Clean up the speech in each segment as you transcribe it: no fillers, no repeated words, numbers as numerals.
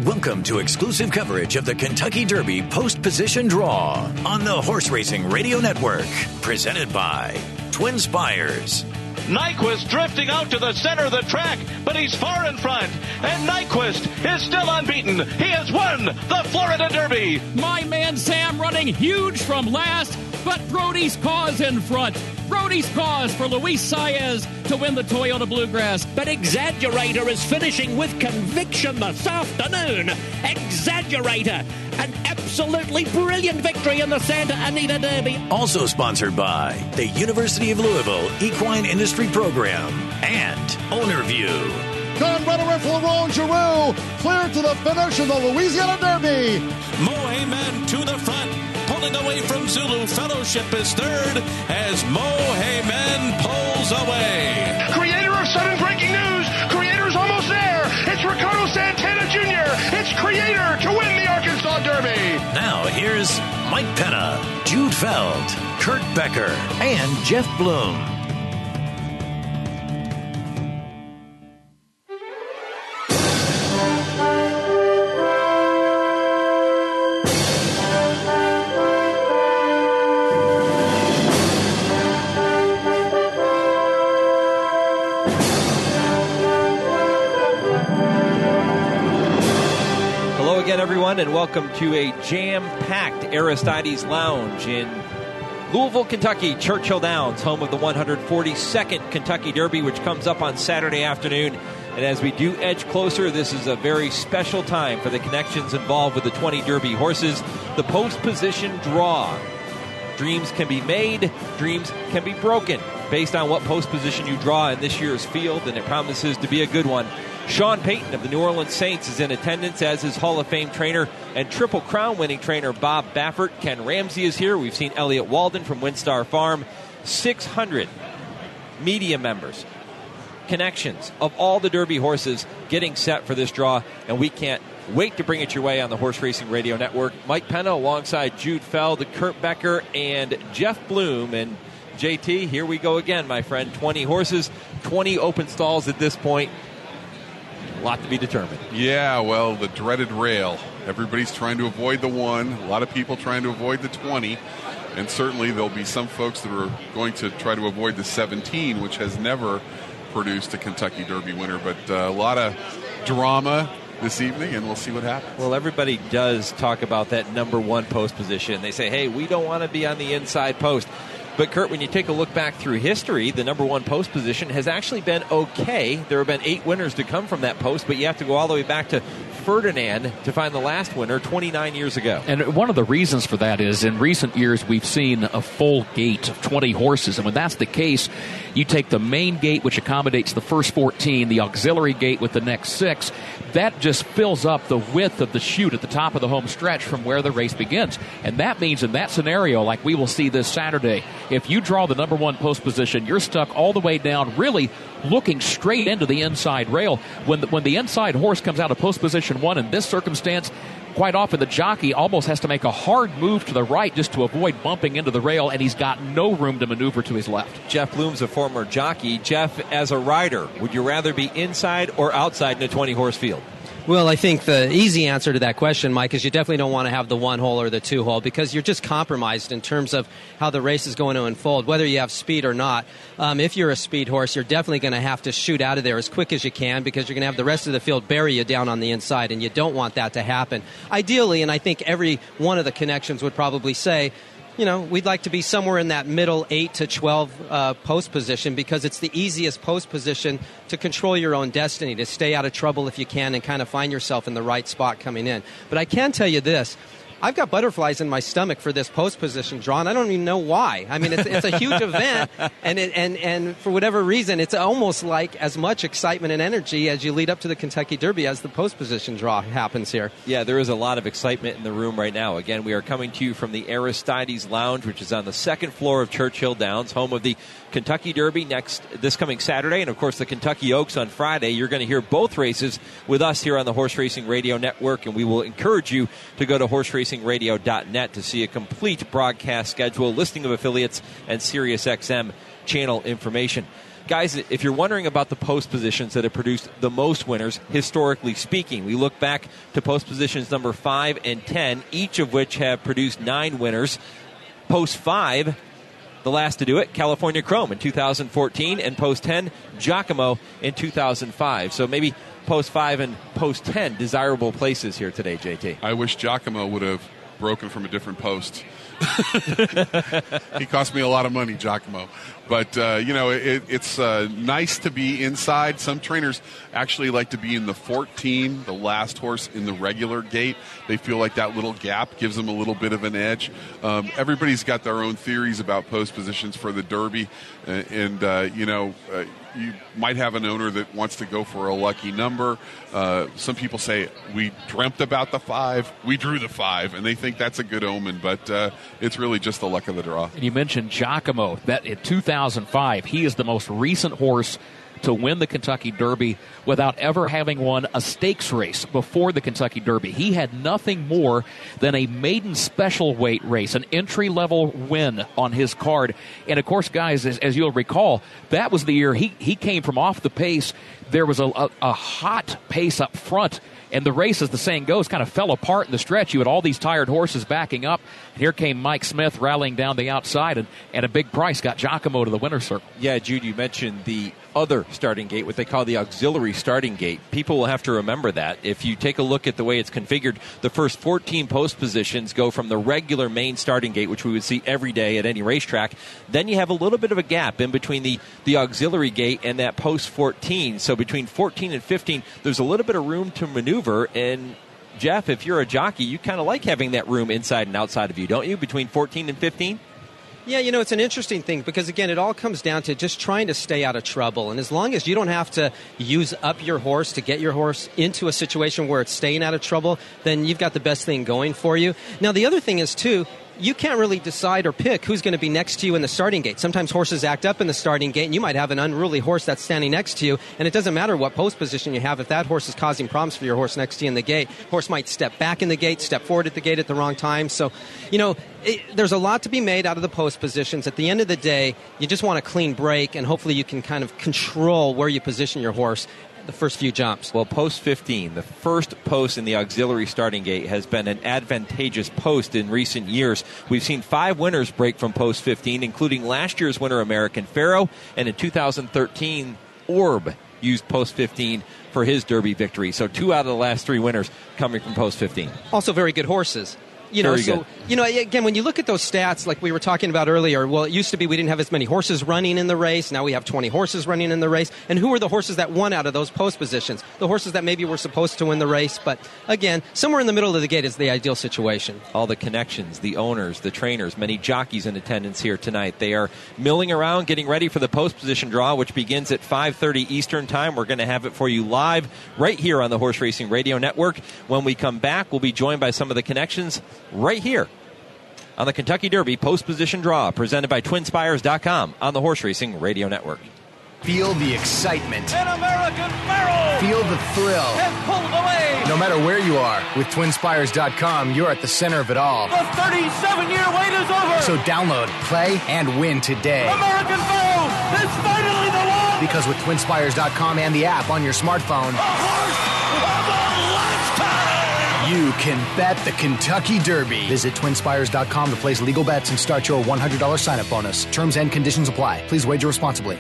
Welcome to exclusive coverage of the Kentucky Derby post-position draw on the Horse Racing Radio Network. Presented by Twin Spires. Nyquist drifting out to the center of the track, but he's far in front. And Nyquist is still unbeaten. He has won the Florida Derby. My man Sam running huge from last, but Brody's Cause in front. Brody's Cause for Luis Saez to win the Toyota Bluegrass. But Exaggerator is finishing with conviction this afternoon. Exaggerator, an absolutely brilliant victory in the Santa Anita Derby. Also sponsored by the University of Louisville Equine Industry Program and OwnerView. Gun runner for Laurent Giroux, clear to the finish of the Louisiana Derby. Mo Heyman to the front, pulling away from Zulu. Fellowship is third as Mo Heyman pulls away. Creator of sudden breaking news. Creator's almost there. It's Ricardo Santana Jr. It's Creator to win the Arkansas Derby. Now here's Mike Penna, Jude Feld, Kurt Becker, and Jeff Bloom. Everyone, and welcome to a jam-packed Aristides Lounge in Louisville, Kentucky, Churchill Downs, home of the 142nd Kentucky Derby, which comes up on Saturday afternoon. And as we do edge closer, this is a very special time for the connections involved with the 20 Derby horses. The post-position draw. Dreams can be made, dreams can be broken based on what post-position you draw in this year's field, and it promises to be a good one. Sean Payton of the New Orleans Saints is in attendance, as is Hall of Fame trainer and Triple Crown winning trainer Bob Baffert. Ken Ramsey is here. We've seen Elliott Walden from Windstar Farm. 600 media members, connections of all the Derby horses getting set for this draw, and we can't wait to bring it your way on the Horse Racing Radio Network. Mike Penna alongside Jude Feld, Kurt Becker, and Jeff Bloom. And JT, here we go again, my friend. 20 horses, 20 open stalls at this point. A lot to be determined. Yeah, well, the dreaded rail. Everybody's trying to avoid the 1. A lot of people trying to avoid the 20. And certainly there'll be some folks that are going to try to avoid the 17, which has never produced a Kentucky Derby winner. But a lot of drama this evening, and we'll see what happens. Well, everybody does talk about that number 1 post position. They say, hey, we don't want to be on the inside post. But, Kurt, when you take a look back through history, the number 1 post position has actually been okay. There have been 8 winners to come from that post, but you have to go all the way back to Ferdinand to find the last winner 29 years ago. And one of the reasons for that is in recent years we've seen a full gate of 20 horses. And when that's the case, you take the main gate, which accommodates the first 14, the auxiliary gate with the next 6. That just fills up the width of the chute at the top of the home stretch from where the race begins. And that means in that scenario, like we will see this Saturday, if you draw the number 1 post position, you're stuck all the way down, really looking straight into the inside rail. When the inside horse comes out of post position 1 in this circumstance, quite often the jockey almost has to make a hard move to the right just to avoid bumping into the rail, and he's got no room to maneuver to his left. Jeff Bloom's a former jockey. Jeff, as a rider, would you rather be inside or outside in a 20-horse field? Well, I think the easy answer to that question, Mike, is you definitely don't want to have the 1-hole or the 2-hole because you're just compromised in terms of how the race is going to unfold, whether you have speed or not. If you're a speed horse, you're definitely going to have to shoot out of there as quick as you can because you're going to have the rest of the field bury you down on the inside, and you don't want that to happen. Ideally, and I think every one of the connections would probably say, you know, we'd like to be somewhere in that middle 8 to 12 post position because it's the easiest post position to control your own destiny, to stay out of trouble if you can and kind of find yourself in the right spot coming in. But I can tell you this. I've got butterflies in my stomach for this post position draw, and I don't even know why. I mean, it's a huge event, and for whatever reason, it's almost like as much excitement and energy as you lead up to the Kentucky Derby as the post position draw happens here. Yeah, there is a lot of excitement in the room right now. Again, we are coming to you from the Aristides Lounge, which is on the second floor of Churchill Downs, home of the Kentucky Derby this coming Saturday, and of course the Kentucky Oaks on Friday. You're going to hear both races with us here on the Horse Racing Radio Network, and we will encourage you to go to horseracingradio.net to see a complete broadcast schedule, listing of affiliates, and SiriusXM channel information. guys, if you're wondering about the post positions that have produced the most winners, historically speaking, we look back to post positions number 5 and 10, each of which have produced 9 winners. Post 5, the last to do it, California Chrome in 2014, and post 10, Giacomo in 2005. So maybe post 5 and post 10, desirable places here today, JT. I wish Giacomo would have broken from a different post. He cost me a lot of money, Giacomo. But, it's nice to be inside. Some trainers actually like to be in the 14, the last horse in the regular gate. They feel like that little gap gives them a little bit of an edge. Everybody's got their own theories about post positions for the Derby. You might have an owner that wants to go for a lucky number. Some people say, we dreamt about the 5, we drew the 5, and they think that's a good omen, but it's really just the luck of the draw. And you mentioned Giacomo. That in 2005, he is the most recent horse to win the Kentucky Derby without ever having won a stakes race before the Kentucky Derby. He had nothing more than a maiden special weight race, an entry-level win on his card. And, of course, guys, as you'll recall, that was the year he came from off the pace. There was a hot pace up front, and the race, as the saying goes, kind of fell apart in the stretch. You had all these tired horses backing up. Here came Mike Smith rallying down the outside, and a big price got Giacomo to the winner's circle. Yeah, Jude, you mentioned the other starting gate, what they call the auxiliary starting gate. People will have to remember that. If you take a look at the way it's configured, the first 14 post positions go from the regular main starting gate, which we would see every day at any racetrack. Then you have a little bit of a gap in between the auxiliary gate and that post 14. So between 14 and 15, there's a little bit of room to maneuver. And Jeff, if you're a jockey, you kind of like having that room inside and outside of you, don't you, between 14 and 15? Yeah, it's an interesting thing because, again, it all comes down to just trying to stay out of trouble. And as long as you don't have to use up your horse to get your horse into a situation where it's staying out of trouble, then you've got the best thing going for you. Now, the other thing is, too, you can't really decide or pick who's going to be next to you in the starting gate. Sometimes horses act up in the starting gate, and you might have an unruly horse that's standing next to you, and it doesn't matter what post position you have. If that horse is causing problems for your horse next to you in the gate, horse might step back in the gate, step forward at the gate at the wrong time. So, there's a lot to be made out of the post positions. At the end of the day, you just want a clean break, and hopefully you can kind of control where you position your horse the first few jumps. Well, post 15, the first post in the auxiliary starting gate, has been an advantageous post in recent years. We've seen 5 winners break from post 15, including last year's winner, American Pharoah, and in 2013, Orb used post 15 for his Derby victory. So 2 out of the last 3 winners coming from post 15. Also very good horses. Again, when you look at those stats, like we were talking about earlier, well, it used to be we didn't have as many horses running in the race. Now we have 20 horses running in the race. And who were the horses that won out of those post positions? The horses that maybe were supposed to win the race. But again, somewhere in the middle of the gate is the ideal situation. All the connections, the owners, the trainers, many jockeys in attendance here tonight. They are milling around, getting ready for the post position draw, which begins at 5:30 Eastern Time. We're going to have it for you live right here on the Horse Racing Radio Network. When we come back, we'll be joined by some of the connections right here on the Kentucky Derby Post Position Draw, presented by TwinSpires.com on the Horse Racing Radio Network. Feel the excitement. An American Pharoah Feel the thrill. has pulled away. No matter where you are, with TwinSpires.com, you're at the center of it all. The 37-year wait is over. So download, play, and win today. American Pharoah is finally the one. Because with TwinSpires.com and the app on your smartphone, A horse of a lifetime. you can bet the Kentucky Derby. Visit TwinSpires.com to place legal bets and start your $100 sign-up bonus. Terms and conditions apply. Please wager responsibly.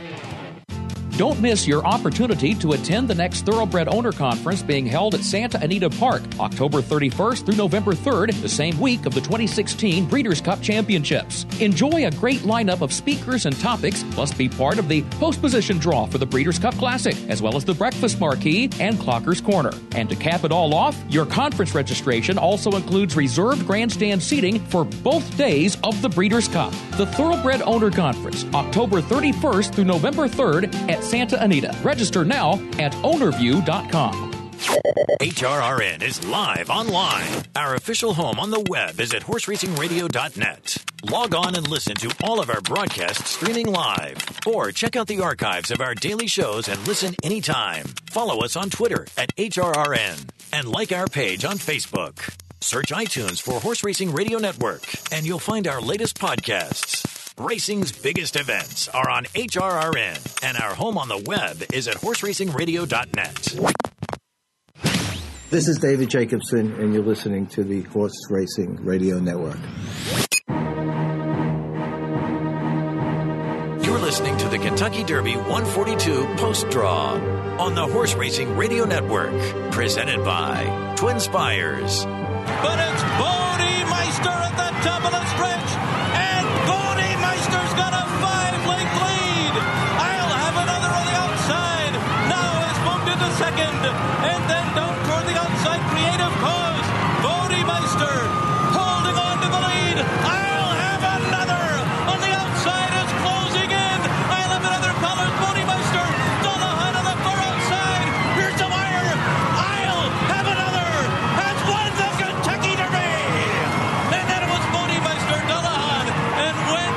Don't miss your opportunity to attend the next Thoroughbred Owner Conference being held at Santa Anita Park, October 31st through November 3rd, the same week of the 2016 Breeders' Cup Championships. Enjoy a great lineup of speakers and topics, plus be part of the post-position draw for the Breeders' Cup Classic, as well as the Breakfast Marquee and Clocker's Corner. And to cap it all off, your conference registration also includes reserved grandstand seating for both days of the Breeders' Cup. The Thoroughbred Owner Conference, October 31st through November 3rd at Santa Anita. Register now at ownerview.com. HRRN is live online. Our official home on the web is at horseracingradio.net. Log on and listen to all of our broadcasts streaming live. Or check out the archives of our daily shows and listen anytime. Follow us on Twitter at HRRN and like our page on Facebook. Search iTunes for Horse Racing Radio Network and you'll find our latest podcasts. Racing's biggest events are on HRRN, and our home on the web is at horseracingradio.net. This is David Jacobson, and you're listening to the Horse Racing Radio Network. You're listening to the Kentucky Derby 142 Post Draw on the Horse Racing Radio Network, presented by Twin Spires. But it's Bodie Meister at the top of the stretch, and Bodie Meister's got a 5-length lead. I'll have another on the outside. Now is moved into second, and then down toward the outside, Creative Cause. Bodie Meister holding on to the lead. I'll have another on the outside. It's closing in. I'll have another. Collins, Bodie Meister, Dullahan on the far outside. Here's the wire. I'll have another. Has won the Kentucky Derby. And then it was Bodie Meister, Dullahan, and went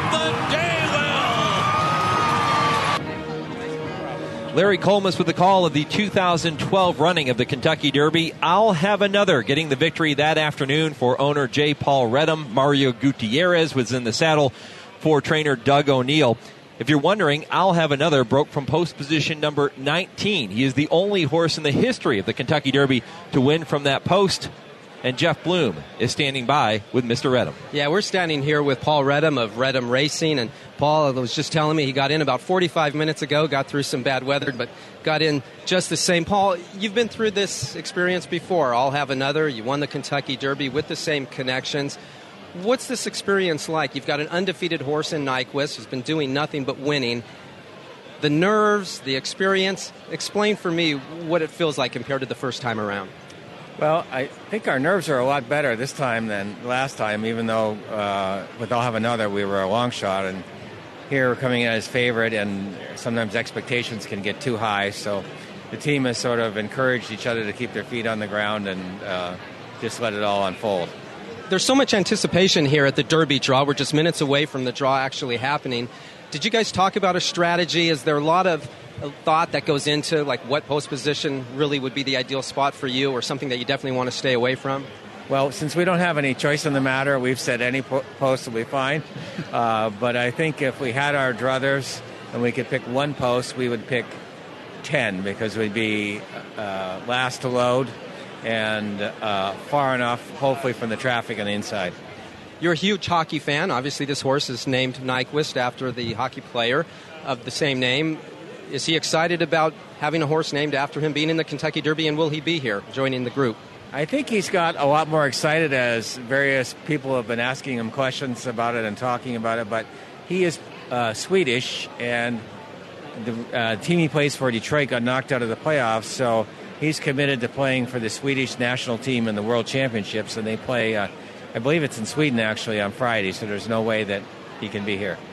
the day well. Larry Colmus with the call of the 2012 running of the Kentucky Derby. I'll have another, getting the victory that afternoon for owner J. Paul Redham. Mario Gutierrez was in the saddle for trainer Doug O'Neill. If you're wondering, I'll have another broke from post position number 19. He is the only horse in the history of the Kentucky Derby to win from that post. And Jeff Bloom is standing by with Mr. Redham. Yeah, we're standing here with Paul Redham of Redham Racing. And Paul was just telling me he got in about 45 minutes ago, got through some bad weather, but got in just the same. Paul, you've been through this experience before. I'll have another. You won the Kentucky Derby with the same connections. What's this experience like? You've got an undefeated horse in Nyquist who's been doing nothing but winning. The nerves, the experience, explain for me what it feels like compared to the first time around. Well, I think our nerves are a lot better this time than last time, even though with I'll Have Another, we were a long shot. And here we're coming in as favorite, and sometimes expectations can get too high. So the team has sort of encouraged each other to keep their feet on the ground and just let it all unfold. There's so much anticipation here at the Derby draw. We're just minutes away from the draw actually happening. Did you guys talk about a strategy? Is there a lot of thought that goes into like what post position really would be the ideal spot for you, or something that you definitely want to stay away from? Well, since we don't have any choice in the matter, we've said any post will be fine. But I think if we had our druthers and we could pick one post, we would pick 10, because we'd be last to load and far enough, hopefully, from the traffic on the inside. You're a huge hockey fan. Obviously, this horse is named Nyquist after the hockey player of the same name. Is he excited about having a horse named after him being in the Kentucky Derby, and will he be here joining the group? I think he's got a lot more excited as various people have been asking him questions about it and talking about it, but he is Swedish, and the team he plays for, Detroit, got knocked out of the playoffs, so he's committed to playing for the Swedish national team in the World Championships, and they play, I believe it's in Sweden actually, on Friday, so there's no way that he can be here.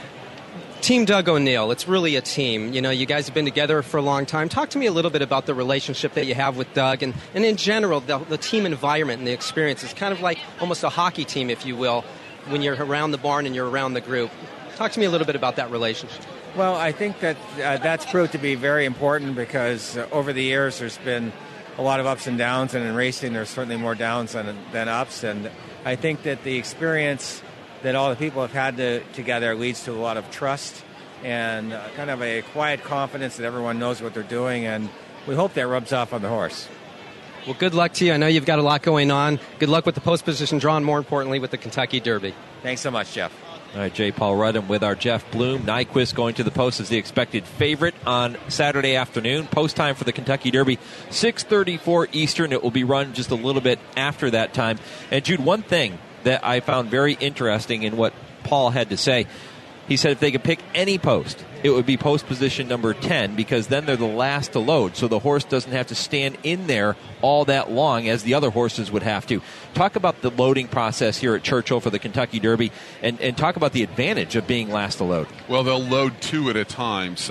Team Doug O'Neill, it's really a team. You know, you guys have been together for a long time. Talk to me a little bit about the relationship that you have with Doug, and in general, the team environment and the experience. It's kind of like almost a hockey team, if you will, when you're around the barn and you're around the group. Talk to me a little bit about that relationship. Well, I think that that's proved to be very important, because over the years there's been a lot of ups and downs, and in racing there's certainly more downs than ups, and I think that the experience that all the people have had together leads to a lot of trust and kind of a quiet confidence that everyone knows what they're doing, and we hope that rubs off on the horse. Well, good luck to you. I know you've got a lot going on. Good luck with the post position draw, and more importantly with the Kentucky Derby. Thanks so much, Jeff. All right, J. Paul Redham with our Jeff Bloom. Nyquist going to the post as the expected favorite on Saturday afternoon. Post time for the Kentucky Derby, 6:34 Eastern. It will be run just a little bit after that time. And Jude, one thing that I found very interesting in what Paul had to say, he said if they could pick any post, it would be post position number 10, because then they're the last to load, so the horse doesn't have to stand in there all that long as the other horses would have to. Talk about the loading process here at Churchill for the Kentucky Derby, and talk about the advantage of being last to load. Well, they'll load two at a time, so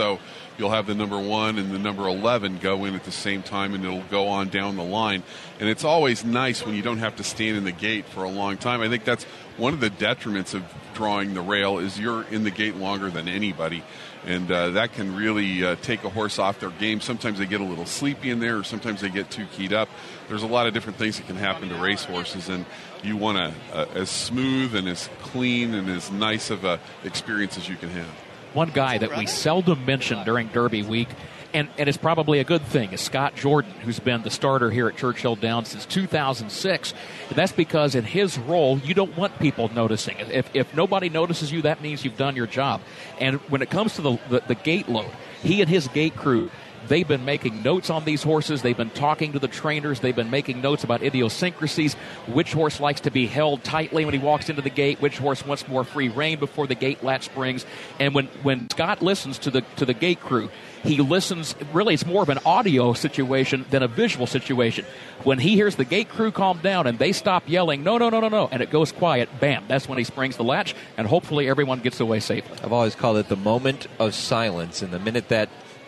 you'll have the number 1 and the number 11 go in at the same time, and it'll go on down the line. And it's always nice when you don't have to stand in the gate for a long time. I think that's one of the detriments of drawing the rail is you're in the gate longer than anybody. And that can really take a horse off their game. Sometimes they get a little sleepy in there, or sometimes they get too keyed up. There's a lot of different things that can happen to race horses, and you want as smooth and as clean and as nice of a experience as you can have. One guy that we seldom mention during Derby week, and it's probably a good thing, is Scott Jordan, who's been the starter here at Churchill Downs since 2006. And that's because in his role, you don't want people noticing. If nobody notices you, that means you've done your job. And when it comes to the gate load, he and his gate crew, they've been making notes on these horses. They've been talking to the trainers. They've been making notes about idiosyncrasies, which horse likes to be held tightly when he walks into the gate, which horse wants more free rein before the gate latch springs. And when Scott listens to the gate crew, he listens, really it's more of an audio situation than a visual situation. When he hears the gate crew calm down and they stop yelling, no, and it goes quiet, bam, that's when he springs the latch, and hopefully everyone gets away safely. I've always called it the moment of silence, and the minute that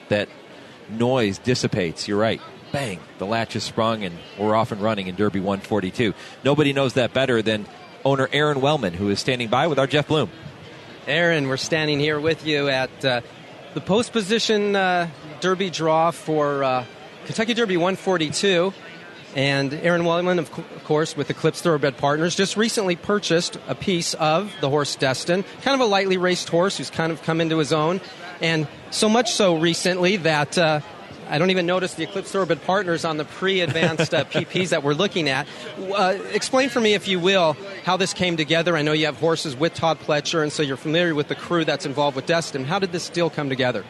noise dissipates, you're right, bang, the latch is sprung, and we're off and running in Derby 142. Nobody knows that better than owner Aaron Wellman, who is standing by with our Jeff Bloom. Aaron, we're standing here with you at the post position Derby draw for Kentucky Derby 142. And Aaron Wellman, of course, with Eclipse Thoroughbred Partners, just recently purchased a piece of the horse Destin, kind of a lightly raced horse who's kind of come into his own. And so much so recently that I don't even notice the Eclipse Thoroughbred Partners on the pre-advanced PPs that we're looking at. Explain for me, if you will, how this came together. I know you have horses with Todd Pletcher, and so you're familiar with the crew that's involved with Destin. How did this deal come together?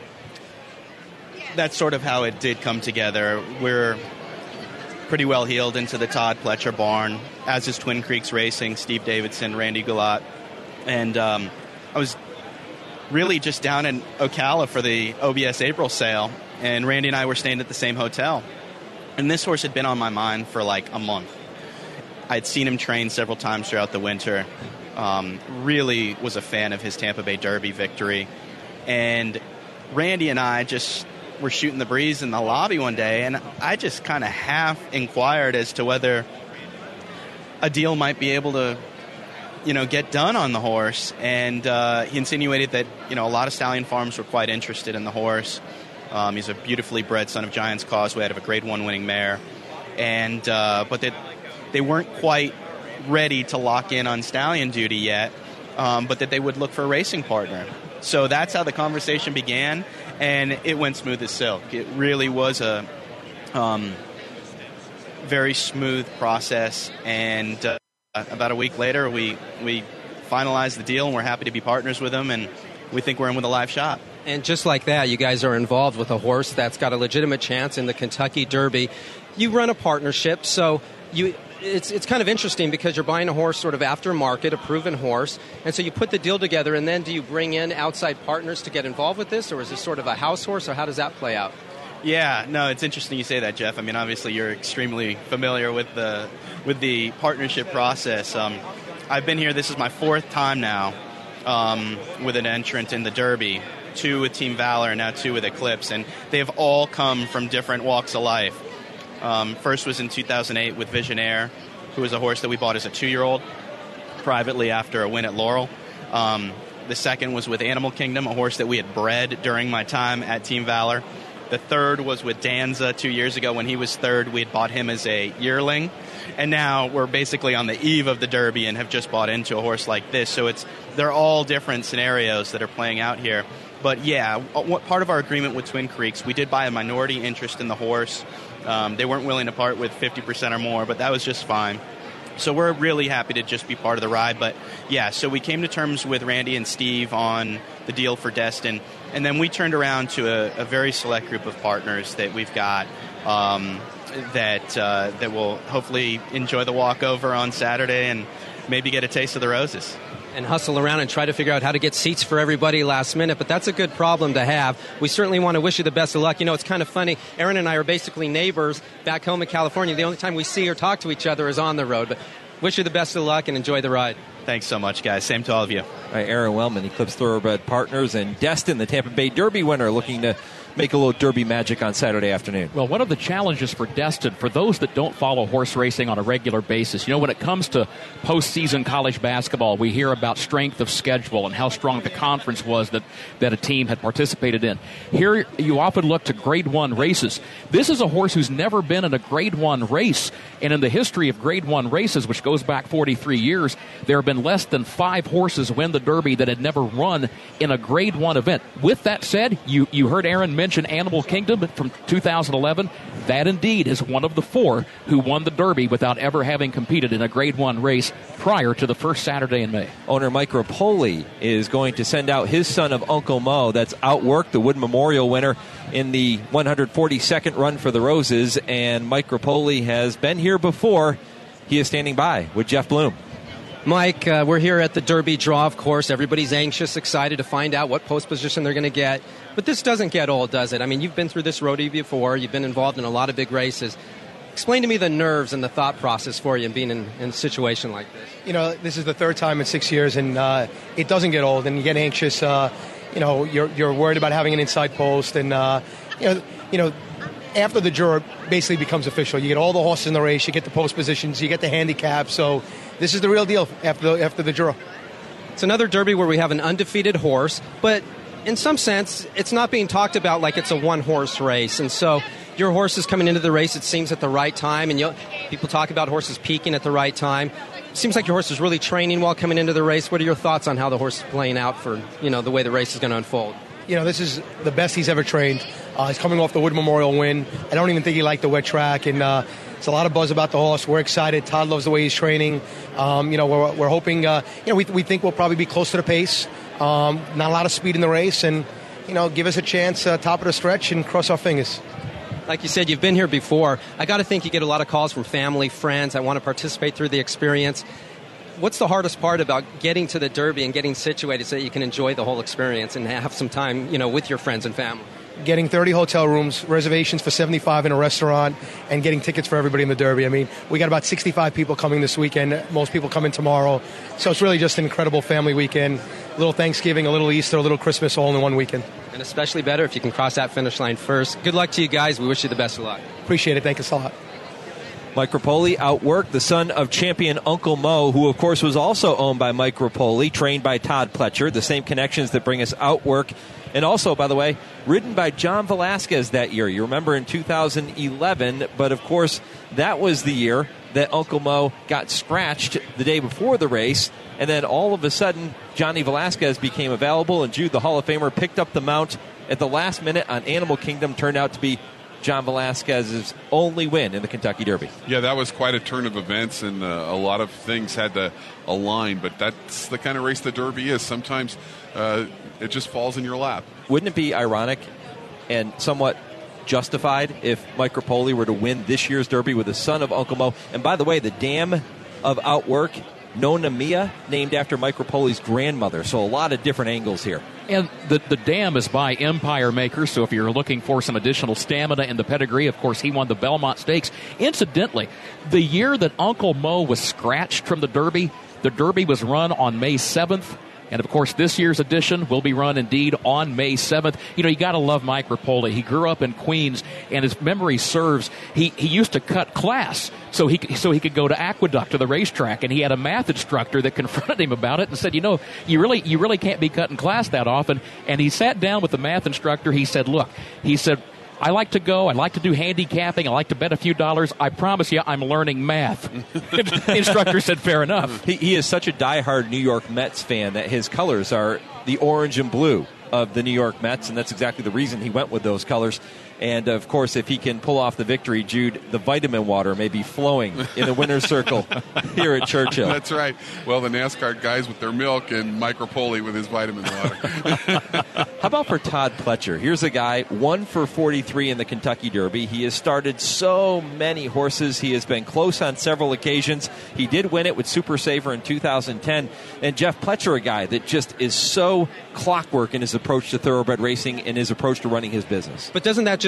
That's sort of how it did come together. We're pretty well heeled into the Todd Pletcher barn, as is Twin Creeks Racing, Steve Davidson, Randy Gulat. And I was really just down in Ocala for the OBS April sale, and Randy and I were staying at the same hotel. And this horse had been on my mind for like a month. I'd seen him train several times throughout the winter. Really was a fan of his Tampa Bay Derby victory. And Randy and I just were shooting the breeze in the lobby one day, and I just kind of half inquired as to whether a deal might be able to, get done on the horse. And he insinuated that, a lot of stallion farms were quite interested in the horse. He's a beautifully bred son of Giants Causeway out of a Grade 1 winning mare. And but that they weren't quite ready to lock in on stallion duty yet, but that they would look for a racing partner. So that's how the conversation began, and it went smooth as silk. It really was a very smooth process, and about a week later we finalized the deal, and we're happy to be partners with them, and we think we're in with a live shot. And just like that, you guys are involved with a horse that's got a legitimate chance in the Kentucky Derby. You run a partnership, so it's kind of interesting because you're buying a horse sort of aftermarket, a proven horse, and so you put the deal together, and then do you bring in outside partners to get involved with this, or is this sort of a house horse, or how does that play out? Yeah, no, it's interesting you say that, Jeff. I mean, obviously you're extremely familiar with the partnership process. I've been here, this is my fourth time now with an entrant in the Derby, 2 with Team Valor, and now 2 with Eclipse, and they've all come from different walks of life. First was in 2008 with Visionaire, who was a horse that we bought as a 2-year-old privately after a win at Laurel. The second was with Animal Kingdom, a horse that we had bred during my time at Team Valor. The third was with Danza 2 years ago. When he was third, we had bought him as a yearling. And now we're basically on the eve of the Derby and have just bought into a horse like this. So they're all different scenarios that are playing out here. But yeah, part of our agreement with Twin Creeks, we did buy a minority interest in the horse. They weren't willing to part with 50% or more, but that was just fine. So we're really happy to just be part of the ride. But yeah, so we came to terms with Randy and Steve on the deal for Destin, and then we turned around to a very select group of partners that we've got that will hopefully enjoy the walkover on Saturday and maybe get a taste of the roses. And hustle around and try to figure out how to get seats for everybody last minute, but that's a good problem to have. We certainly want to wish you the best of luck. It's kind of funny. Aaron and I are basically neighbors back home in California. The only time we see or talk to each other is on the road, but wish you the best of luck and enjoy the ride. Thanks so much, guys. Same to all of you. All right, Aaron Wellman, Eclipse Thoroughbred Partners, and Destin, the Tampa Bay Derby winner, looking to make a little Derby magic on Saturday afternoon. Well, one of the challenges for Destin, for those that don't follow horse racing on a regular basis, when it comes to postseason college basketball, we hear about strength of schedule and how strong the conference was that a team had participated in. Here, you often look to Grade 1 races. This is a horse who's never been in a Grade 1 race, and in the history of Grade 1 races, which goes back 43 years, there have been less than 5 horses win the Derby that had never run in a Grade 1 event. With that said, you heard Aaron mention Animal Kingdom from 2011. That indeed is one of the 4 who won the Derby without ever having competed in a Grade 1 race prior to the first Saturday in May. Owner Mike Rapoli is going to send out his son of Uncle Mo. That's Outwork, the Wood Memorial winner in the 142nd run for the Roses. And Mike Rapoli has been here before. He is standing by with Jeff Bloom. Mike, we're here at the Derby draw, of course. Everybody's anxious, excited to find out what post position they're going to get. But this doesn't get old, does it? I mean, you've been through this rodeo before. You've been involved in a lot of big races. Explain to me the nerves and the thought process for you in being in a situation like this. This is the 3rd time in 6 years, and it doesn't get old, and you get anxious. You're worried about having an inside post, and, after the draw basically becomes official. You get all the horses in the race, you get the post positions, you get the handicap, so this is the real deal after the draw. It's another Derby where we have an undefeated horse, but in some sense, it's not being talked about like it's a one-horse race, and so your horse is coming into the race, it seems, at the right time, and people talk about horses peaking at the right time. It seems like your horse is really training well coming into the race. What are your thoughts on how the horse is playing out for, the way the race is going to unfold? This is the best he's ever trained. He's coming off the Wood Memorial win. I don't even think he liked the wet track, and it's a lot of buzz about the horse. We're excited. Todd loves the way he's training. We're hoping, we think we'll probably be close to the pace. Not a lot of speed in the race, and, give us a chance, top of the stretch, and cross our fingers. Like you said, you've been here before. I got to think you get a lot of calls from family, friends that want to participate through the experience. What's the hardest part about getting to the Derby and getting situated so that you can enjoy the whole experience and have some time, with your friends and family? Getting 30 hotel rooms, reservations for 75 in a restaurant, and getting tickets for everybody in the Derby. I mean, we got about 65 people coming this weekend. Most people come in tomorrow. So it's really just an incredible family weekend. A little Thanksgiving, a little Easter, a little Christmas, all in one weekend. And especially better if you can cross that finish line first. Good luck to you guys. We wish you the best of luck. Appreciate it. Thank us a lot. Mike Rapoli, Outwork, the son of champion Uncle Mo, who, of course, was also owned by Mike Rapoli, trained by Todd Pletcher, the same connections that bring us Outwork. And also, by the way, ridden by John Velasquez that year. You remember in 2011, but, of course, that was the year that Uncle Mo got scratched the day before the race. And then all of a sudden, Johnny Velasquez became available, and Jude, the Hall of Famer, picked up the mount at the last minute on Animal Kingdom. Turned out to be John Velasquez's only win in the Kentucky Derby. Yeah, that was quite a turn of events, and a lot of things had to align, but that's the kind of race the Derby is. Sometimes it just falls in your lap. Wouldn't it be ironic and somewhat justified if Mike Rapoli were to win this year's Derby with the son of Uncle Mo? And by the way, the dam of Outwork, Nona Mia, named after Mike Rapoli's grandmother. So a lot of different angles here. And the dam is by Empire Maker, so if you're looking for some additional stamina in the pedigree, of course, he won the Belmont Stakes. Incidentally, the year that Uncle Mo was scratched from the Derby was run on May 7th. And, of course, this year's edition will be run, indeed, on May 7th. You got to love Mike Rapoli. He grew up in Queens, and his memory serves, he used to cut class so he could go to Aqueduct, to the racetrack, and he had a math instructor that confronted him about it and said, you really can't be cutting class that often. And he sat down with the math instructor. He said, I like to go. I like to do handicapping. I like to bet a few dollars. I promise you, I'm learning math. The instructor said, fair enough. He is such a diehard New York Mets fan that his colors are the orange and blue of the New York Mets, and that's exactly the reason he went with those colors. And, of course, if he can pull off the victory, Jude, the vitamin water may be flowing in the winner's circle here at Churchill. That's right. Well, the NASCAR guys with their milk and Mike Rapoli with his vitamin water. How about for Todd Pletcher? Here's a guy, 1 for 43 in the Kentucky Derby. He has started so many horses. He has been close on several occasions. He did win it with Super Saver in 2010. And Jeff Pletcher, a guy that just is so clockwork in his approach to thoroughbred racing and his approach to running his business. But doesn't that just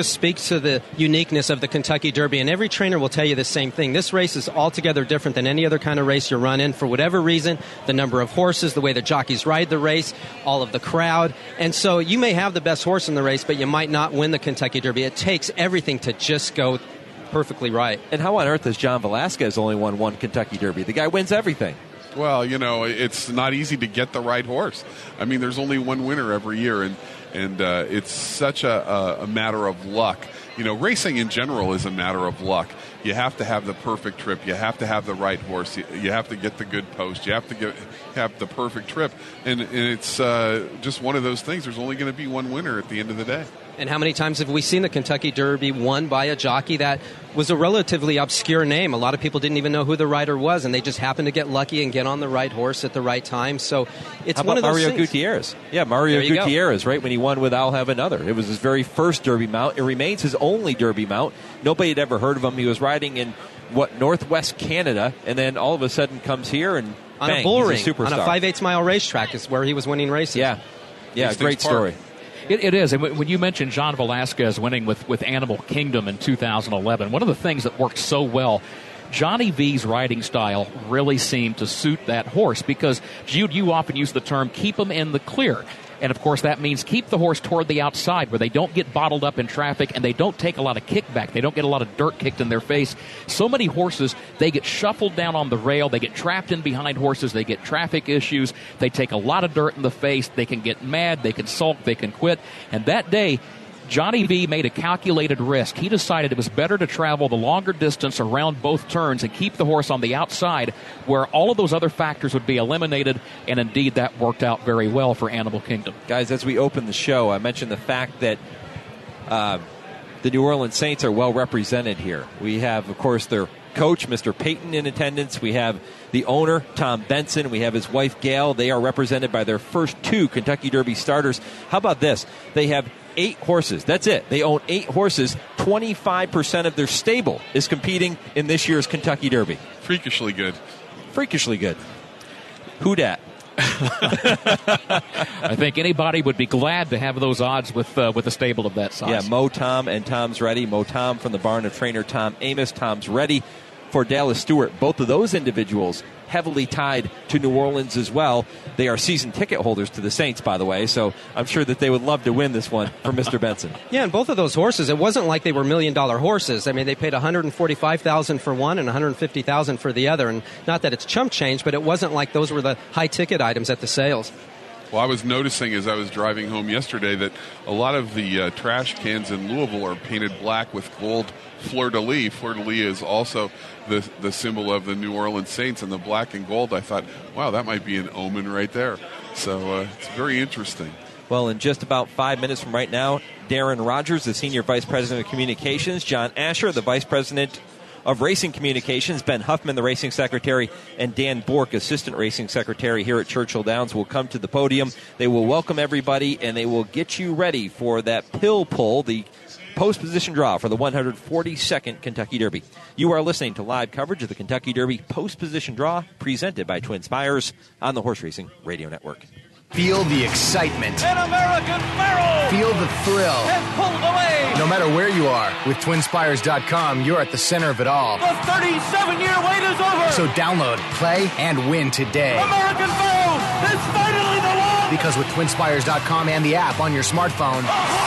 just speaks to the uniqueness of the Kentucky Derby, and every trainer will tell you the same thing. This race is altogether different than any other kind of race you run in for whatever reason, the number of horses, the way the jockeys ride the race, all of the crowd. And so you may have the best horse in the race, but you might not win the Kentucky Derby. It takes everything to just go perfectly right. And how on earth has John Velasquez only won one Kentucky Derby? The guy wins everything. Well, it's not easy to get the right horse. I mean, there's only one winner every year, and it's such a matter of luck. Racing in general is a matter of luck. You have to have the perfect trip. You have to have the right horse. You have to get the good post. You have to have the perfect trip. And it's just one of those things. There's only going to be one winner at the end of the day. And how many times have we seen the Kentucky Derby won by a jockey that was a relatively obscure name? A lot of people didn't even know who the rider was, and they just happened to get lucky and get on the right horse at the right time. So it's one of those Mario things. Gutierrez? Yeah, Mario Gutierrez, right, when he won with I'll Have Another. It was his very first Derby mount. It remains his only Derby mount. Nobody had ever heard of him. He was riding in, Northwest Canada, and then all of a sudden comes here and on bang, a bull he's ring, a superstar. on a 5/8 mile racetrack is where he was winning races. Yeah, great story. It is. And when you mentioned John Velasquez winning with Animal Kingdom in 2011, one of the things that worked so well, Johnny V's riding style really seemed to suit that horse because, Jude, you often use the term keep them in the clear. And, of course, that means keep the horse toward the outside where they don't get bottled up in traffic and they don't take a lot of kickback. They don't get a lot of dirt kicked in their face. So many horses, they get shuffled down on the rail. They get trapped in behind horses. They get traffic issues. They take a lot of dirt in the face. They can get mad. They can sulk. They can quit. And that day, Johnny V made a calculated risk. He decided it was better to travel the longer distance around both turns and keep the horse on the outside where all of those other factors would be eliminated, and indeed that worked out very well for Animal Kingdom. Guys, as we open the show, I mentioned the fact that the New Orleans Saints are well represented here. We have, of course, their coach, Mr. Payton, in attendance. We have the owner, Tom Benson. We have his wife, Gail. They are represented by their first 2 Kentucky Derby starters. How about this? They have 8 horses. That's it. They own 8 horses. 25% of their stable is competing in this year's Kentucky Derby. Freakishly good. Freakishly good. Who dat? I think anybody would be glad to have those odds with a stable of that size. Yeah, Mo Tom and Tom's Ready. Mo Tom from the barn of trainer Tom Amos. Tom's Ready for Dallas Stewart. Both of those individuals heavily tied to New Orleans as well. They are season ticket holders to the Saints, by the way, so I'm sure that they would love to win this one for Mr. Benson. Yeah, and both of those horses, it wasn't like they were $1 million horses. I mean, they paid $145,000 for one and $150,000 for the other, and not that it's chump change, but it wasn't like those were the high-ticket items at the sales. Well, I was noticing as I was driving home yesterday that a lot of the trash cans in Louisville are painted black with gold fleur-de-lis. Fleur-de-lis is also the symbol of the New Orleans Saints, and the black and gold, I thought, wow, that might be an omen right there. So it's very interesting. Well, in just about 5 minutes from right now, Darren Rogers, the Senior Vice President of Communications, John Asher, the Vice President of Racing Communications, Ben Huffman, the Racing Secretary, and Dan Bork, Assistant Racing Secretary here at Churchill Downs, will come to the podium. They will welcome everybody, and they will get you ready for that pill pull, the post-position draw for the 142nd Kentucky Derby. You are listening to live coverage of the Kentucky Derby post-position draw presented by Twin Spires on the Horse Racing Radio Network. Feel the excitement. An American Pharoah Feel the thrill. has pulled away. No matter where you are, with TwinSpires.com, you're at the center of it all. The 37-year wait is over. So download, play, and win today. American Pharoah is finally the one. Because with TwinSpires.com and the app on your smartphone,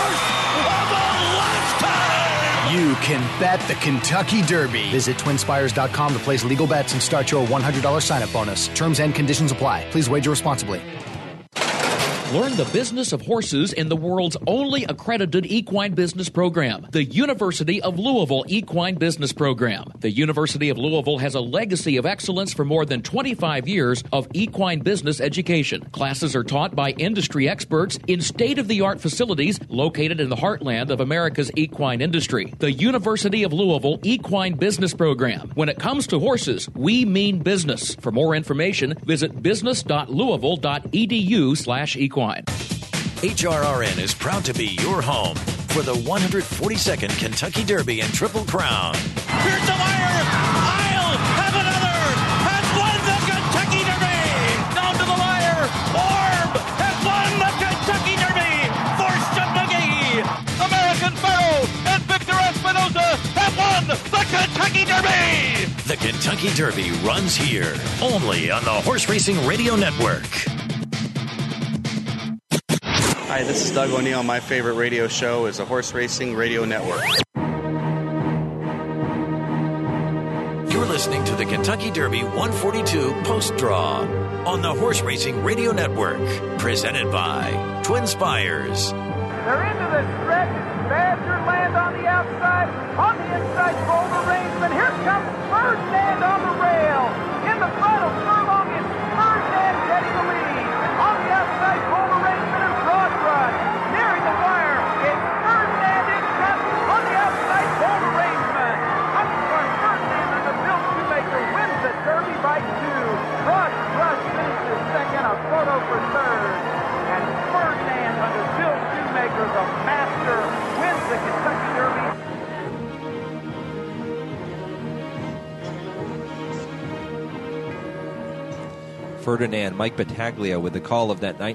you can bet the Kentucky Derby. Visit TwinSpires.com to place legal bets and start your $100 sign-up bonus. Terms and conditions apply. Please wager responsibly. Learn the business of horses in the world's only accredited equine business program, the University of Louisville Equine Business Program. The University of Louisville has a legacy of excellence for more than 25 years of equine business education. Classes are taught by industry experts in state-of-the-art facilities located in the heartland of America's equine industry. The University of Louisville Equine Business Program. When it comes to horses, we mean business. For more information, visit business.louisville.edu/equine. HRRN is proud to be your home for the 142nd Kentucky Derby and Triple Crown. Here's the wire. I'll have another. Has won the Kentucky Derby. Down to the wire. Orb has won the Kentucky Derby. Forston McGee. American Pharoah The Kentucky Derby runs here, only on the Horse Racing Radio Network. Hi, this is Doug O'Neill. My favorite radio show is the Horse Racing Radio Network. You're listening to the Kentucky Derby 142 Post Draw on the Horse Racing Radio Network, presented by Twin Spires. They're into the stretch. Badger land on the outside. On the inside, Boulder Rangeman. Here comes Ferdinand on the rail. In the final furlong, it's Ferdinand getting the lead. On the outside, Boulder Rangeman and Broad Run. Nearing the wire, it's Ferdinand in front. On the outside, Boulder Rangeman. Up front, Ferdinand and the Bill Shoemaker wins the Derby by 2. Broad Run finishes second, a photo for third. And Ferdinand under Bill Shoemaker, the master, wins the Kentucky Derby. Ferdinand, Mike Battaglia with the call of that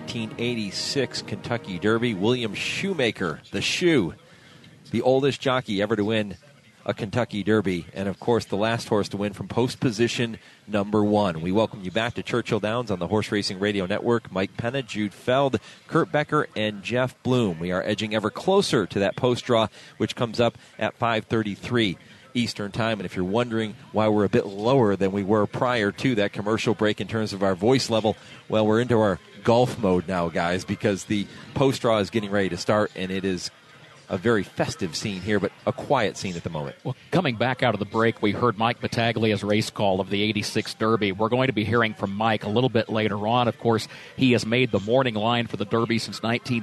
1986 Kentucky Derby. William Shoemaker, the Shoe, the oldest jockey ever to win a Kentucky Derby, and of course the last horse to win from post position number 1. We welcome you back to Churchill Downs on the Horse Racing Radio Network. Mike Penna, Jude Feld, Kurt Becker, and Jeff Bloom. We are edging ever closer to that post draw, which comes up at 5:33 Eastern Time. And if you're wondering why we're a bit lower than we were prior to that commercial break in terms of our voice level, well, we're into our golf mode now, guys, because the post draw is getting ready to start, and it is a very festive scene here, but a quiet scene at the moment. Well, coming back out of the break, we heard Mike Battaglia's race call of the 86 Derby. We're going to be hearing from Mike a little bit later on. Of course, he has made the morning line for the Derby since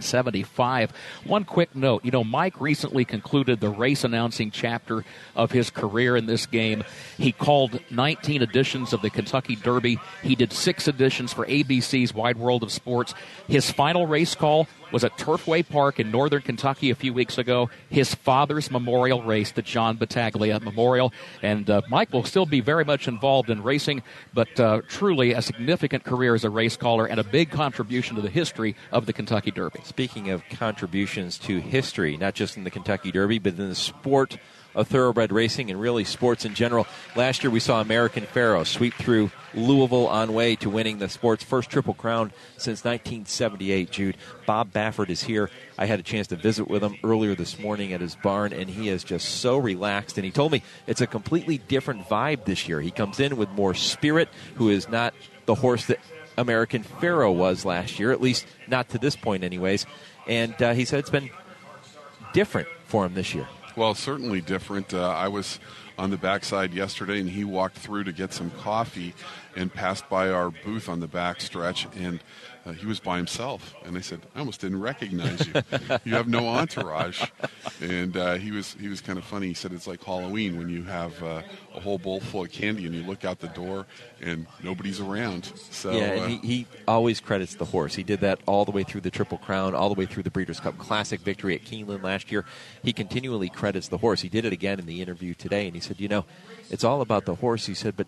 1975. One quick note, Mike recently concluded the race announcing chapter of his career in this game. He called 19 editions of the Kentucky Derby. He did 6 editions for ABC's Wide World of Sports. His final race call was at Turfway Park in northern Kentucky a few weeks ago, his father's memorial race, the John Battaglia Memorial. And Mike will still be very much involved in racing, but truly a significant career as a race caller and a big contribution to the history of the Kentucky Derby. Speaking of contributions to history, not just in the Kentucky Derby, but in the sport of thoroughbred racing and really sports in general. Last year we saw American Pharoah sweep through Louisville on way to winning the sport's first Triple Crown since 1978, Jude. Bob Baffert is here. I had a chance to visit with him earlier this morning at his barn, and he is just so relaxed. And he told me it's a completely different vibe this year. He comes in with more spirit, who is not the horse that American Pharoah was last year, at least not to this point anyways. And he said it's been different for him this year. Well, certainly different. I was on the backside yesterday, and he walked through to get some coffee and passed by our booth on the back stretch, and he was by himself. And I said, I almost didn't recognize you. You have no entourage. And he was kind of funny. He said it's like Halloween when you have a whole bowl full of candy and you look out the door and nobody's around. So yeah, and he always credits the horse. He did that all the way through the Triple Crown, all the way through the Breeders' Cup Classic victory at Keeneland last year. He continually credits the horse. He did it again in the interview today, and he said, it's all about the horse. He said, but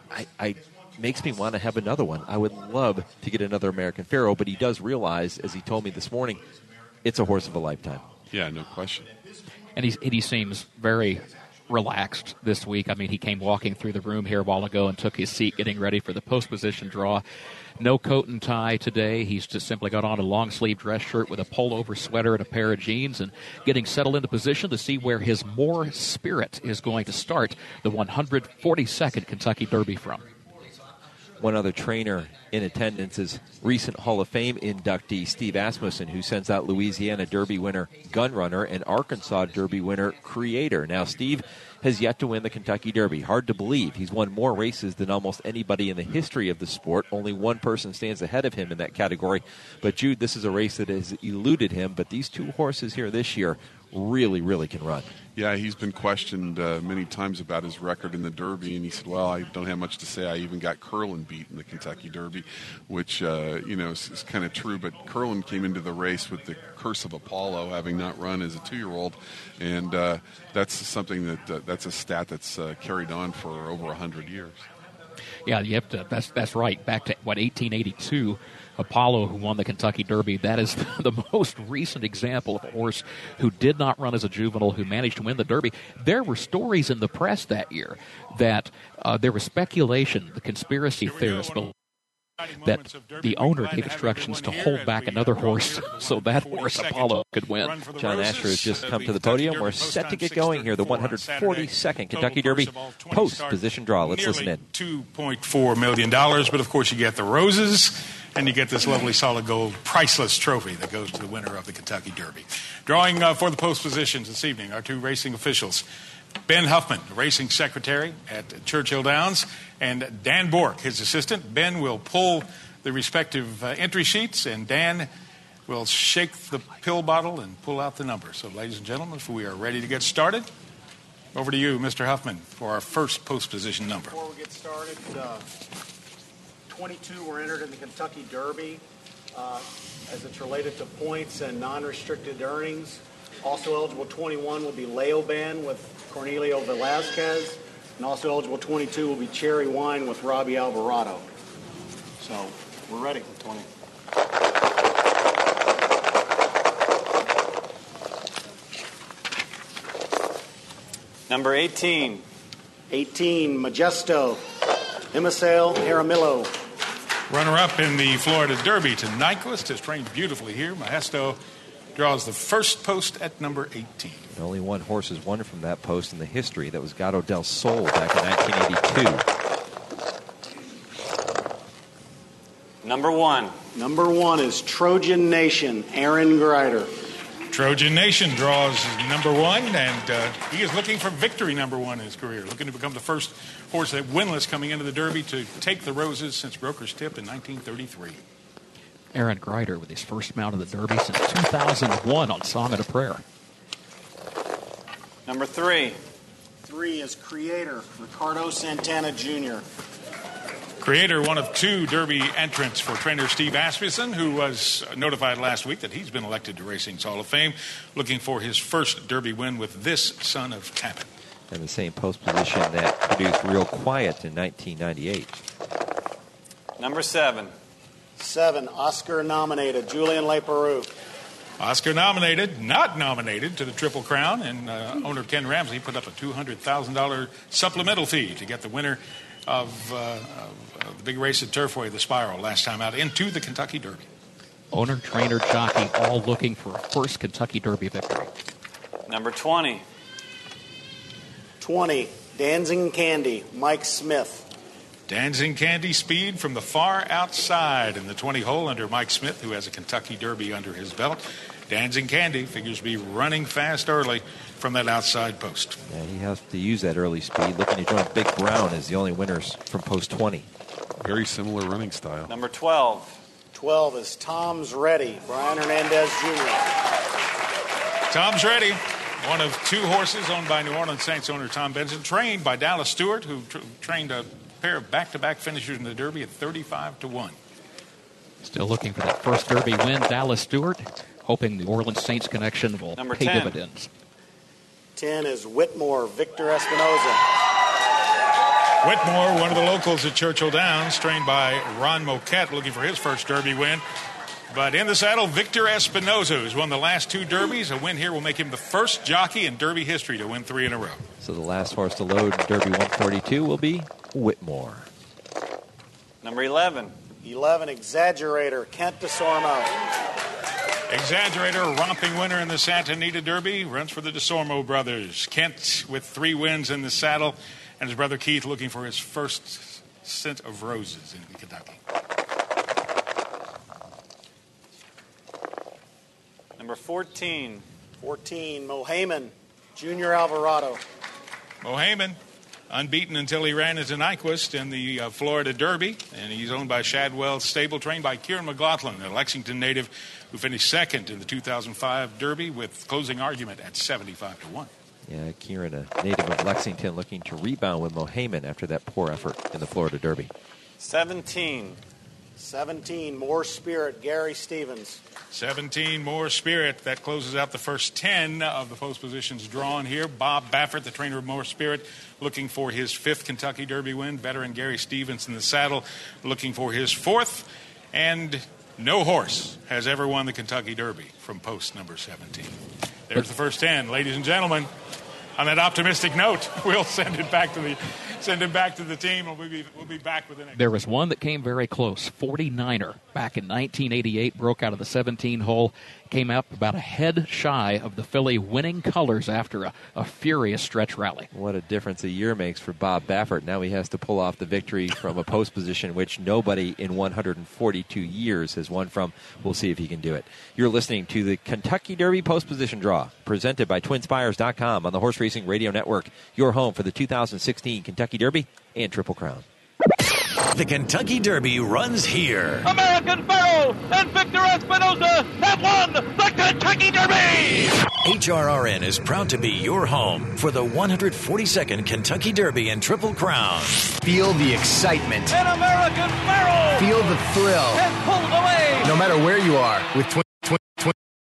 I makes me want to have another one. I would love to get another American Pharoah, but he does realize, as he told me this morning, it's a horse of a lifetime. Yeah, no question. And he seems very relaxed this week. I mean, he came walking through the room here a while ago and took his seat getting ready for the post-position draw. No coat and tie today. He's just simply got on a long-sleeve dress shirt with a pullover sweater and a pair of jeans and getting settled into position to see where his More Spirit is going to start the 142nd Kentucky Derby from. One other trainer in attendance is recent Hall of Fame inductee Steve Asmussen, who sends out Louisiana Derby winner Gunrunner and Arkansas Derby winner Creator. Now, Steve has yet to win the Kentucky Derby. Hard to believe. He's won more races than almost anybody in the history of the sport. Only one person stands ahead of him in that category. But, Jude, this is a race that has eluded him. But these two horses here this year really, really can run. Yeah, he's been questioned many times about his record in the Derby, and he said, well, I don't have much to say. I even got Curlin beat in the Kentucky Derby, which, is kind of true. But Curlin came into the race with the curse of Apollo, having not run as a 2-year-old, and that's something that's a stat that's carried on for over 100 years. Yeah, you have to. That's right. Back to 1882, Apollo, who won the Kentucky Derby. That is the most recent example of a horse who did not run as a juvenile, who managed to win the Derby. There were stories in the press that year that there was speculation, the conspiracy theorists believed that the owner gave instructions to hold back another horse so that horse, Apollo, could win. John Asher has just come to the podium. We're set to get going here. The 142nd Kentucky Derby post-position draw. Let's listen in. $2.4 million, but of course you get the roses, and you get this lovely solid gold priceless trophy that goes to the winner of the Kentucky Derby. Drawing for the post positions this evening are two racing officials. Ben Huffman, racing secretary at Churchill Downs, and Dan Bork, his assistant. Ben will pull the respective entry sheets, and Dan will shake the pill bottle and pull out the number. So, ladies and gentlemen, if we are ready to get started, over to you, Mr. Huffman, for our first post position number. Before we get started, 22 were entered in the Kentucky Derby as it's related to points and non-restricted earnings. Also eligible 21 will be Leoban with Cornelio Velazquez, and also eligible 22 will be Cherry Wine with Robbie Alvarado. So we're ready, Tony. Number 18. 18, Majesto, Emisale Jaramillo. Runner-up in the Florida Derby to Nyquist has trained beautifully here. Majesto draws the first post at number 18. And only one horse has won from that post in the history. That was Gato del Sol back in 1982. Number 1. Number 1 is Trojan Nation, Aaron Greider. Trojan Nation draws number 1, and he is looking for victory number 1 in his career, looking to become the first horse that winless coming into the Derby to take the roses since Broker's Tip in 1933. Aaron Greider with his first mount of the Derby since 2001 on Song of the Prayer. Number 3. 3 is Creator, Ricardo Santana Jr. Creator, one of 2 Derby entrants for trainer Steve Asmussen, who was notified last week that he's been elected to Racing's Hall of Fame, looking for his first Derby win with this son of Tappan. And the same post position that produced Real Quiet in 1998. Number 7. 7, Oscar nominated, Julian Leparoux. Oscar nominated, not nominated to the Triple Crown, and owner Ken Ramsey put up a $200,000 supplemental fee to get the winner of the big race at Turfway, the Spiral, last time out into the Kentucky Derby. Owner, trainer, jockey, all looking for a first Kentucky Derby victory. Number 20. 20, Dancing Candy, Mike Smith. Dancing Candy speed from the far outside in the 20 hole under Mike Smith, who has a Kentucky Derby under his belt. Dancing Candy figures to be running fast early from that outside post. Yeah, he has to use that early speed. Looking to join Big Brown as the only winners from post 20. Very similar running style. Number 12. 12 is Tom's Ready, Brian Hernandez Jr. Tom's Ready, one of 2 horses owned by New Orleans Saints owner Tom Benson, trained by Dallas Stewart, who trained a pair of back-to-back finishers in the Derby at 35-1. Still looking for that first Derby win, Dallas Stewart, hoping the Orleans Saints connection will pay dividends. 10 is Whitmore, Victor Espinoza. Whitmore, one of the locals at Churchill Downs, trained by Ron Moquette, looking for his first Derby win. But in the saddle, Victor Espinoza, who's won the last 2 Derbies. A win here will make him the first jockey in Derby history to win 3 in a row. So the last horse to load in Derby 142 will be Whitmore. Number 11. 11, Exaggerator, Kent DeSormo. Exaggerator, romping winner in the Santa Anita Derby, runs for the DeSormo brothers. Kent with 3 wins in the saddle, and his brother Keith looking for his first scent of roses in Kentucky. Number 14. 14, Mohaymen, Junior Alvarado. Mohaymen, unbeaten until he ran into Nyquist in the Florida Derby, and he's owned by Shadwell Stable, trained by Kieran McLaughlin, a Lexington native who finished second in the 2005 Derby with closing argument at 75-1. Yeah, Kieran, a native of Lexington, looking to rebound with Mohaymen after that poor effort in the Florida Derby. 17. 17, More Spirit, Gary Stevens. 17, More Spirit. That closes out the first 10 of the post positions drawn here. Bob Baffert, the trainer of More Spirit, looking for his 5th Kentucky Derby win. Veteran Gary Stevens in the saddle, looking for his 4th. And no horse has ever won the Kentucky Derby from post number 17. There's the first 10. Ladies and gentlemen, on that optimistic note, we'll send it back to the team, and we'll be back with the next. There was one that came very close. 49er back in 1988, broke out of the 17 hole, came up about a head shy of the filly Winning Colors after a furious stretch rally. What a difference a year makes for Bob Baffert. Now he has to pull off the victory from a post position which nobody in 142 years has won from. We'll see if he can do it. You're listening to the Kentucky Derby post position draw, presented by TwinSpires.com on the Horse Racing Radio Network, your home for the 2016 Kentucky Derby and Triple Crown. The Kentucky Derby runs here. American Pharoah and Victor Espinoza have won the Kentucky Derby! HRRN is proud to be your home for the 142nd Kentucky Derby and Triple Crown. Feel the excitement. And American Pharoah Feel the thrill. has pulled away. No matter where you are, with